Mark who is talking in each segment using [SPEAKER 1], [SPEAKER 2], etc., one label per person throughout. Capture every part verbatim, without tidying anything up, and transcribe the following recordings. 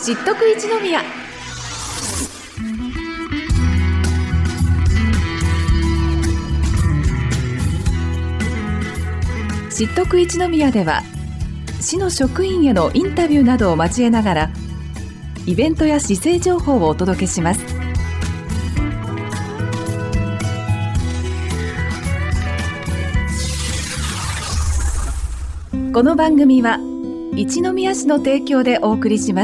[SPEAKER 1] 知っとく一宮。知っとく一宮では、市の職員へのインタビューなどを交えながらイベントや市政情報をお届けします。この番組は一宮市の提供でお送りします。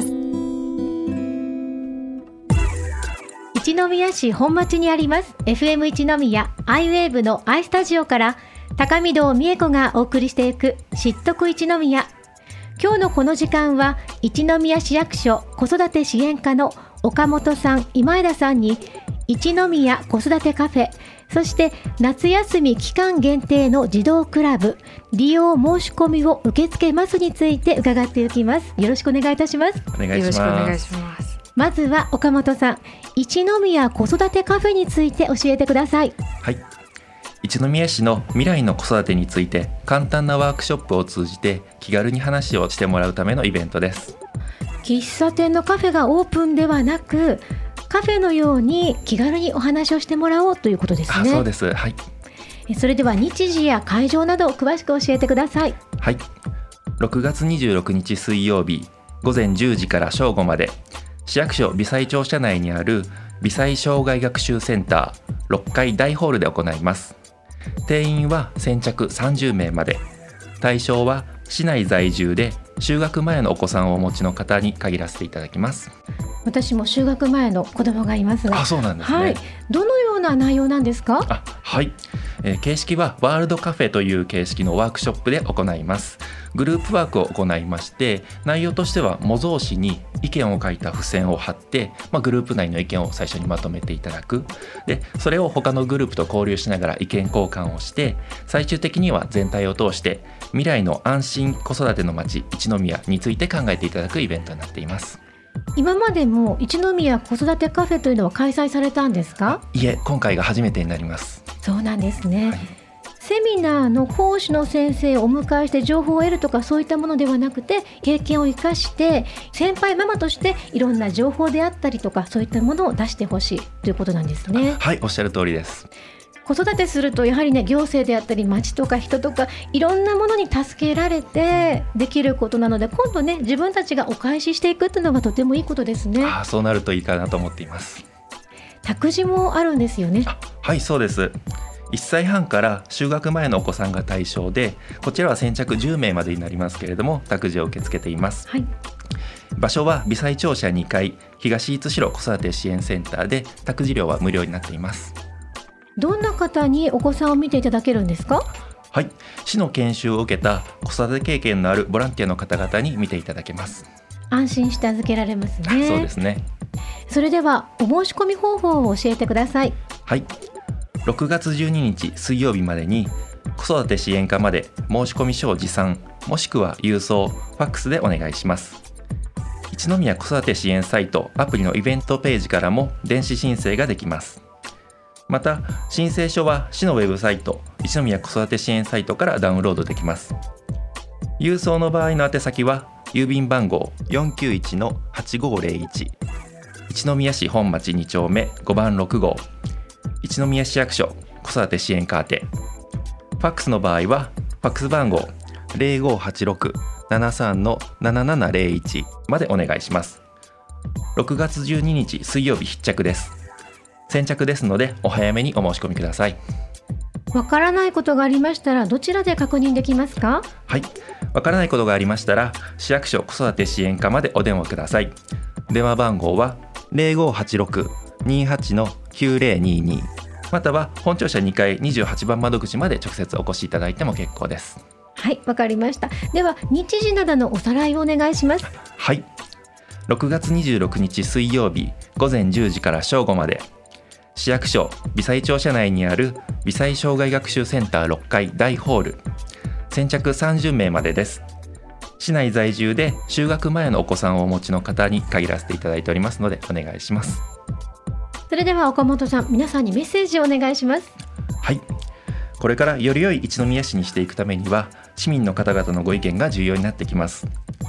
[SPEAKER 2] 一宮市本町にあります エフエム 一宮アイウェーブの アイスタジオから高見堂美恵子がお送りしていく知っとく一宮。今日のこの時間は一宮市役所子育て支援課の岡本さん、今枝さんに一宮子育てカフェ、そして夏休み期間限定の児童クラブ利用申し込みを受け付けますについて伺っていきます。よろしくお願いいたします。
[SPEAKER 3] お願いします。
[SPEAKER 1] よろしくお願いします。
[SPEAKER 2] まずは岡本さん、一宮子育てカフェについて教えてください。
[SPEAKER 3] はい、一宮市の未来の子育てについて簡単なワークショップを通じて気軽に話をしてもらうためのイベントです。
[SPEAKER 2] 喫茶店のカフェがオープンではなく、カフェのように気軽にお話をしてもらおうということですね。
[SPEAKER 3] あ、そうです。はい。
[SPEAKER 2] それでは日時や会場などを詳しく教えてください。
[SPEAKER 3] はい、ろくがつにじゅうろくにち水曜日ごぜんじゅうじから正午まで、市役所美彩庁舎内にある美彩障害学習センターろっかい大ホールで行います。定員は先着さんじゅうめいまで。対象は市内在住で就学前のお子さんをお持ちの方に限らせていただきます。
[SPEAKER 2] 私も就学前の子供がいますが。
[SPEAKER 3] あ、そうなんですね。
[SPEAKER 2] はい、どのような内容なんですか？
[SPEAKER 3] あ、はい、えー、形式はワールドカフェという形式のワークショップで行います。グループワークを行いまして、内容としては模造紙に意見を書いた付箋を貼って、まあ、グループ内の意見を最初にまとめていただく。で、それを他のグループと交流しながら意見交換をして、最終的には全体を通して未来の安心子育ての街一宮について考えていただくイベントになっています。
[SPEAKER 2] 今までも一宮子育てカフェというのは開催されたんですか？
[SPEAKER 3] いえ、今回が初めてになります。
[SPEAKER 2] そうなんですね。
[SPEAKER 3] はい、
[SPEAKER 2] セミナーの講師の先生をお迎えして情報を得るとかそういったものではなくて、経験を生かして先輩ママとしていろんな情報であったりとかそういったものを出してほしいということなんですね。
[SPEAKER 3] はい、おっしゃる通りです。
[SPEAKER 2] 子育てするとやはりね、行政であったり町とか人とかいろんなものに助けられてできることなので、今度ね自分たちがお返ししていくっていうのがとてもいいことですね。
[SPEAKER 3] あ、そうなるといいかなと思っています。
[SPEAKER 2] 託児もあるんですよね。
[SPEAKER 3] あ、はい、そうです。いっさいはんから就学前のお子さんが対象で、こちらは先着じゅうめいまでになりますけれども、託児を受け付けています。
[SPEAKER 2] はい、
[SPEAKER 3] 場所は美彩庁舎にかい東五代子育て支援センターで、託児料は無料になっています。
[SPEAKER 2] どんな方にお子さんを見ていただけるんですか？
[SPEAKER 3] はい、市の研修を受けた子育て経験のあるボランティアの方々に見ていただけます。
[SPEAKER 2] 安心して預けられますね。
[SPEAKER 3] そうですね。
[SPEAKER 2] それではお申し込み方法を教えてください。
[SPEAKER 3] はい、ろくがつじゅうににち水曜日までに子育て支援課まで申し込み書を持参、もしくは郵送、ファックスでお願いします。一宮子育て支援サイトアプリのイベントページからも電子申請ができます。また申請書は市のウェブサイト一宮子育て支援サイトからダウンロードできます。郵送の場合の宛先は郵便番号 よんきゅういちのはちごーぜろいち 一宮市本町にちょうめごばんろくごう一宮市役所子育て支援課宛て。ファックスの場合はファックス番号 ゼロごはちろく ななさんのななななゼロいち までお願いします。ろくがつじゅうににち水曜日必着です。先着ですのでお早めにお申し込みください。
[SPEAKER 2] わからないことがありましたらどちらで確認できますか？
[SPEAKER 3] はい、わからないことがありましたら市役所子育て支援課までお電話ください。電話番号は ゼロごはちろく にはちのきゅうぜろにに、または本庁舎にかいにじゅうはちばん窓口まで直接お越しいただいても結構です。
[SPEAKER 2] はい、わかりました。では日時などのおさらいをお願いします。
[SPEAKER 3] はい、ろくがつにじゅうろくにち水曜日ごぜんじゅうじから正午まで、市役所美彩庁舎内にある美彩障害学習センターろっかい大ホール、先着さんじゅうめいまでです。市内在住で就学前のお子さんをお持ちの方に限らせていただいておりますのでお願いします。
[SPEAKER 2] それでは岡本さん、皆さんにメッセージをお願いします。
[SPEAKER 3] はい、これからより良い一宮市にしていくためには市民の方々のご意見が重要になってきます。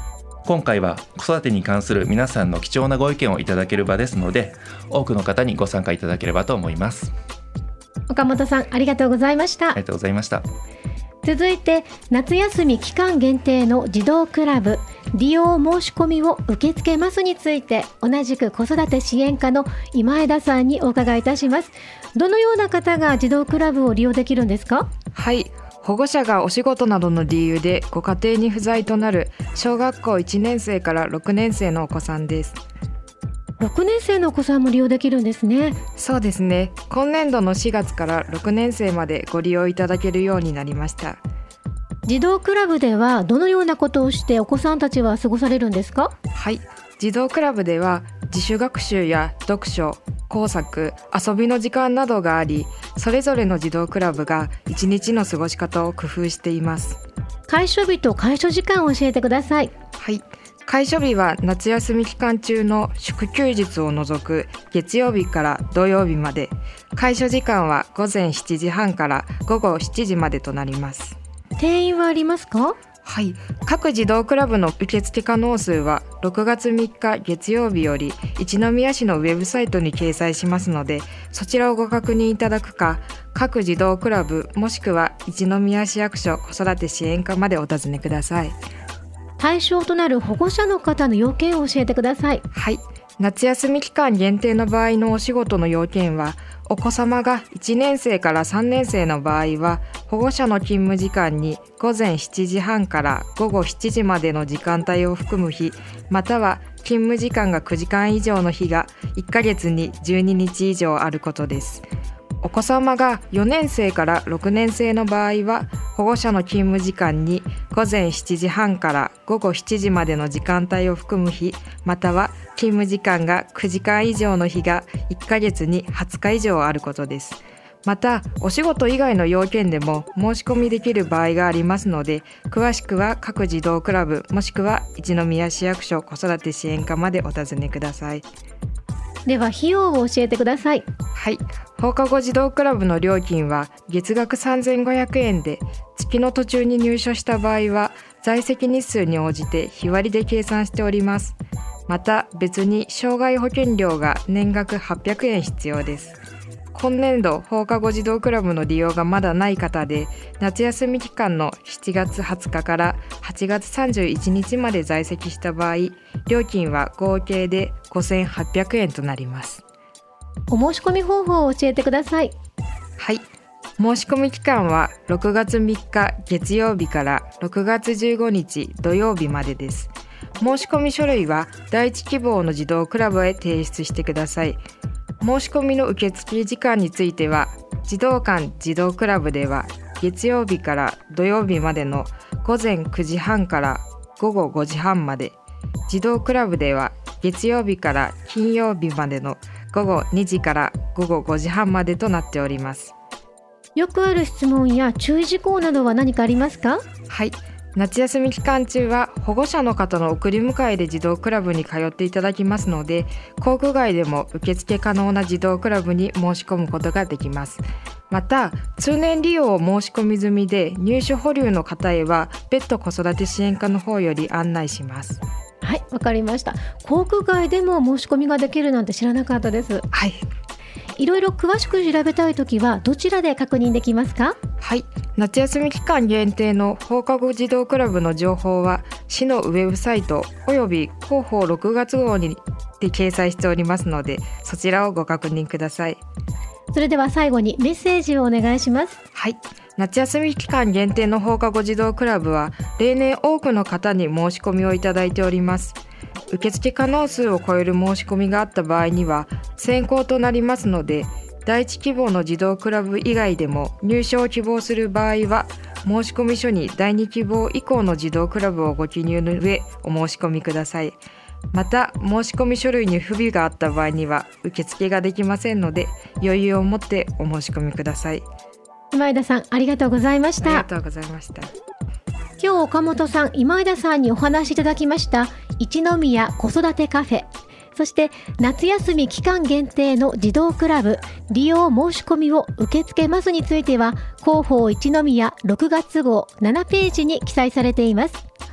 [SPEAKER 3] 今回は子育てに関する皆さんの貴重なご意見をいただける場ですので、多くの方にご参加いただければと思います。
[SPEAKER 2] 岡本さん、ありがとうございました。
[SPEAKER 3] ありがとうございました。
[SPEAKER 2] 続いて、夏休み期間限定の児童クラブ利用申し込みを受け付けますについて、同じく子育て支援課の今枝さんにお伺いいたします。どのような方が児童クラブを利用できるんですか？
[SPEAKER 4] はい、保護者がお仕事などの理由でご家庭に不在となる小学校いちねん生からろくねん生のお子さんです。
[SPEAKER 2] ろくねん生のお子さんも利用できるんですね。
[SPEAKER 4] そうですね。今年度のしがつからろくねん生までご利用いただけるようになりました。
[SPEAKER 2] 児童クラブではどのようなことをしてお子さんたちは過ごされるんですか？
[SPEAKER 4] はい、児童クラブでは自主学習や読書、工作、遊びの時間などがあり、それぞれの児童クラブが一日の過ごし方を工夫しています。
[SPEAKER 2] 開所日と開所時間を教えてください。
[SPEAKER 4] はい、開所日は夏休み期間中の祝休日を除く月曜日から土曜日まで、開所時間はごぜんしちじはんからごごしちじまでとなります。
[SPEAKER 2] 定員はありますか？
[SPEAKER 4] はい、各児童クラブの受付可能数はろくがつみっか月曜日より一宮市のウェブサイトに掲載しますので、そちらをご確認いただくか、各児童クラブもしくは一宮市役所子育て支援課までお尋ねください。
[SPEAKER 2] 対象となる保護者の方の要件を教えてください。
[SPEAKER 4] はい、夏休み期間限定の場合のお仕事の要件は、お子様がいちねん生からさんねん生の場合は、保護者の勤務時間にごぜんしちじはんからごごしちじまでの時間帯を含む日、または勤務時間がくじかん以上の日がいっかげつにじゅうににち以上あることです。お子様がよねん生からろくねん生の場合は、保護者の勤務時間にごぜんしちじはんからごごしちじまでの時間帯を含む日、または勤務時間がくじかん以上の日がいっかげつにはつか以上あることです。また、お仕事以外の要件でも申し込みできる場合がありますので、詳しくは各児童クラブもしくは一宮市役所子育て支援課までお尋ねください。
[SPEAKER 2] では費用を教えてください。
[SPEAKER 4] はい、放課後児童クラブの料金は月額さんぜんごひゃくえんで、月の途中に入所した場合は在籍日数に応じて日割りで計算しております。また別に障害保険料が年額はっぴゃくえん必要です。今年度放課後児童クラブの利用がまだない方で、夏休み期間のしちがつはつかからはちがつさんじゅういちにちまで在籍した場合、料金は合計でごせんはっぴゃくえんとなります。
[SPEAKER 2] お申し込み方法を教えてください。
[SPEAKER 4] はい、申し込み期間はろくがつみっか月曜日からろくがつじゅうごにち土曜日までです。申し込み書類は第一希望の児童クラブへ提出してください。申し込みの受付時間については、児童館児童クラブでは月曜日から土曜日までのごぜんくじはんからごごごじはんまで、児童クラブでは月曜日から金曜日までのごごにじからごごごじはんまでとなっております。
[SPEAKER 2] よくある質問や注意事項などは何かありますか？
[SPEAKER 4] はい、夏休み期間中は保護者の方の送り迎えで児童クラブに通っていただきますので、校区外でも受付可能な児童クラブに申し込むことができます。また、通年利用を申し込み済みで入所保留の方へは別途子育て支援課の方より案内します。
[SPEAKER 2] はい、わかりました。校区外でも申し込みができるなんて知らなかったです。
[SPEAKER 4] はい、
[SPEAKER 2] いろいろ詳しく調べたいときはどちらで確認できますか？
[SPEAKER 4] はい、夏休み期間限定の放課後児童クラブの情報は市のウェブサイトおよび広報ろくがつ号にで掲載しておりますので、そちらをご確認ください。
[SPEAKER 2] それでは最後にメッセージをお願いします。
[SPEAKER 4] はい、夏休み期間限定の放課後児童クラブは例年多くの方に申し込みをいただいております。受付可能数を超える申し込みがあった場合には先行となりますので、第一希望の児童クラブ以外でも入所を希望する場合は、申し込み書にだいに希望以降の児童クラブをご記入の上お申し込みください。また、申し込み書類に不備があった場合には受付ができませんので、余裕を持ってお申し込みください。
[SPEAKER 2] 今枝さん、ありがとうございました。
[SPEAKER 4] ありがとうございました。
[SPEAKER 2] 今日岡本さん、今枝さんにお話しいただきました一宮子育てカフェ、そして夏休み期間限定の児童クラブ利用申し込みを受け付けますについては、広報一宮ろくがつ号ななページに記載されています。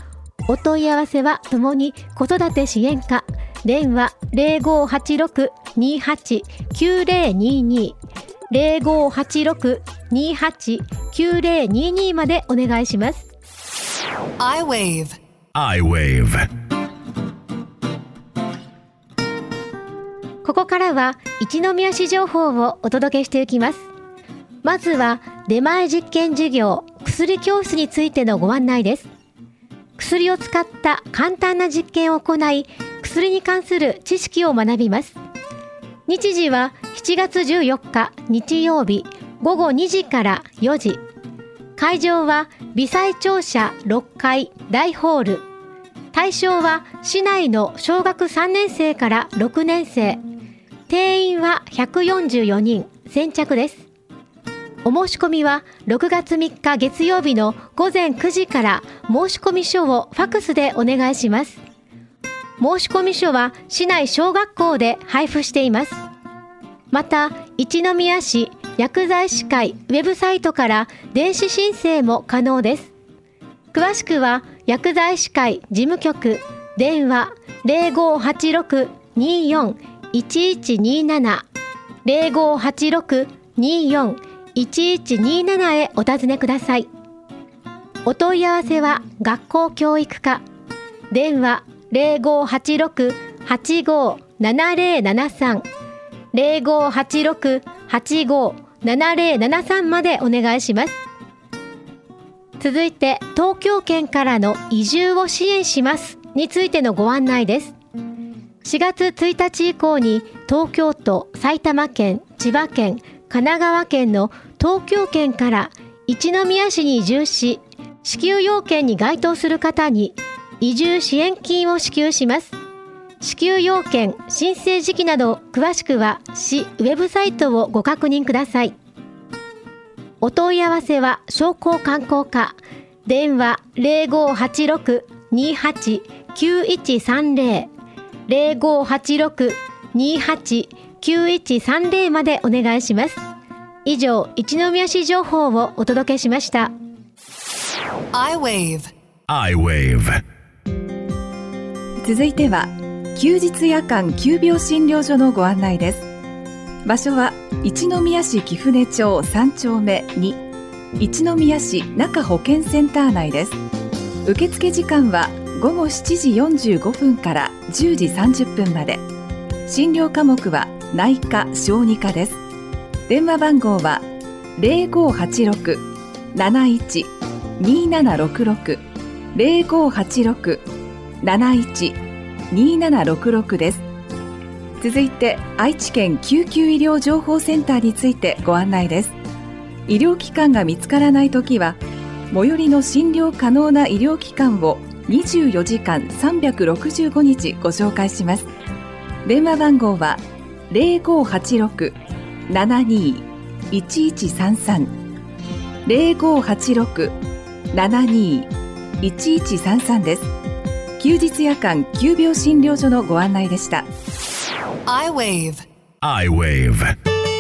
[SPEAKER 2] お問い合わせはともに子育て支援課、電話 ゼロごはちろく にはち きゅうゼロにに ゼロごはちろく にはち きゅうゼロにに までお願いします。
[SPEAKER 5] iWave
[SPEAKER 6] iWave
[SPEAKER 2] ここからは一宮市情報をお届けしていきます。まずは出前実験授業薬教室についてのご案内です。薬を使った簡単な実験を行い、薬に関する知識を学びます。日時はしちがつじゅうよっか日曜日ごごにじからよじ。会場は微細庁舎ろっかい大ホール。対象は市内の小学さんねんせいからろくねんせい。定員はひゃくよんじゅうよにん、先着です。お申し込みはろくがつみっか月曜日のごぜんくじから申し込み書をファックスでお願いします。申し込み書は市内小学校で配布しています。また、一宮市薬剤師会ウェブサイトから電子申請も可能です。詳しくは薬剤師会事務局電話 ゼロごはちろく にーよん いちいちにーなな ゼロごはちろく にーよん いちいちにーなな へお尋ねください。お問い合わせは学校教育課電話 ゼロごはちろく はちごななゼロななさん ゼロごはちろく はちごななゼロななさんまでお願いします。続いて東京圏からの移住を支援しますについてのご案内です。しがつついたち以降に東京都、埼玉県、千葉県、神奈川県の東京圏から一宮市に移住し、支給要件に該当する方に移住支援金を支給します。支給要件、申請時期など詳しくは市ウェブサイトをご確認ください。お問い合わせは商工観光課電話 ゼロごはちろく にーはち きゅういちさんゼロ ゼロごはちろく にーはち きゅういちさんゼロ までお願いします。以上、一宮市情報をお届けしました。
[SPEAKER 5] iWave
[SPEAKER 6] iWave
[SPEAKER 1] 続いては休日夜間急病診療所のご案内です。場所は一宮市貴船町さんちょうめに一宮市中保健センター内です。受付時間はごごしちじよんじゅうごふんからじゅうじさんじゅっぷんまで。診療科目は内科・小児科です。電話番号は ゼロごはちろく なないち にーななろくろく ゼロごはちろく なないち にーななろくろく です。続いて愛知県救急医療情報センターについてご案内です。医療機関が見つからないときは最寄りの診療可能な医療機関をにじゅうよじかんさんびゃくろくじゅうごにちご紹介します。電話番号は ゼロごはちろく ななにい いちいちさんさん ゼロごはちろく ななにい いちいちさんさん です。休日夜間急病診療所のご案内でした。
[SPEAKER 5] iWave
[SPEAKER 6] iWave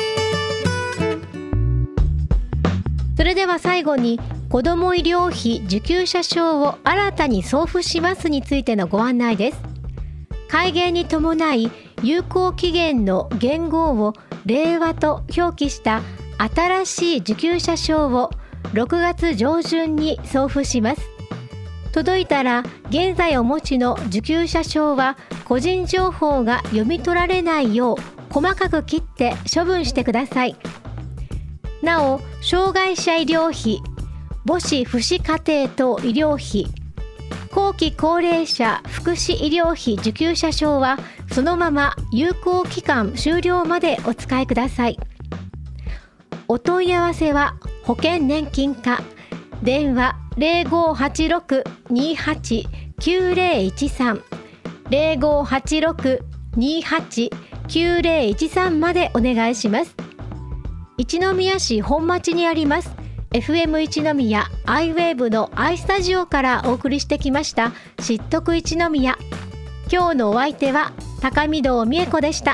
[SPEAKER 2] それでは最後に子ども医療費受給者証を新たに送付しますについてのご案内です。改元に伴い有効期限の元号を令和と表記した新しい受給者証をろくがつ上旬に送付します。届いたら現在お持ちの受給者証は個人情報が読み取られないよう細かく切って処分してください。なお、障害者医療費、母子父子家庭等医療費、後期高齢者福祉医療費受給者証はそのまま有効期間終了までお使いください。お問い合わせは保険年金課電話 ゼロごはちろく にーはち きゅうゼロいちさん ゼロごはちろく にーはち きゅうゼロいちさん までお願いします。一宮市本町にあります エフエム 一宮 iWave の i スタジオからお送りしてきました知っとく一宮。今日のお相手は高見堂美恵子でした。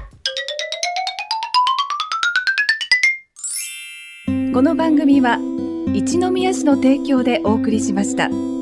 [SPEAKER 1] この番組は一宮市の提供でお送りしました。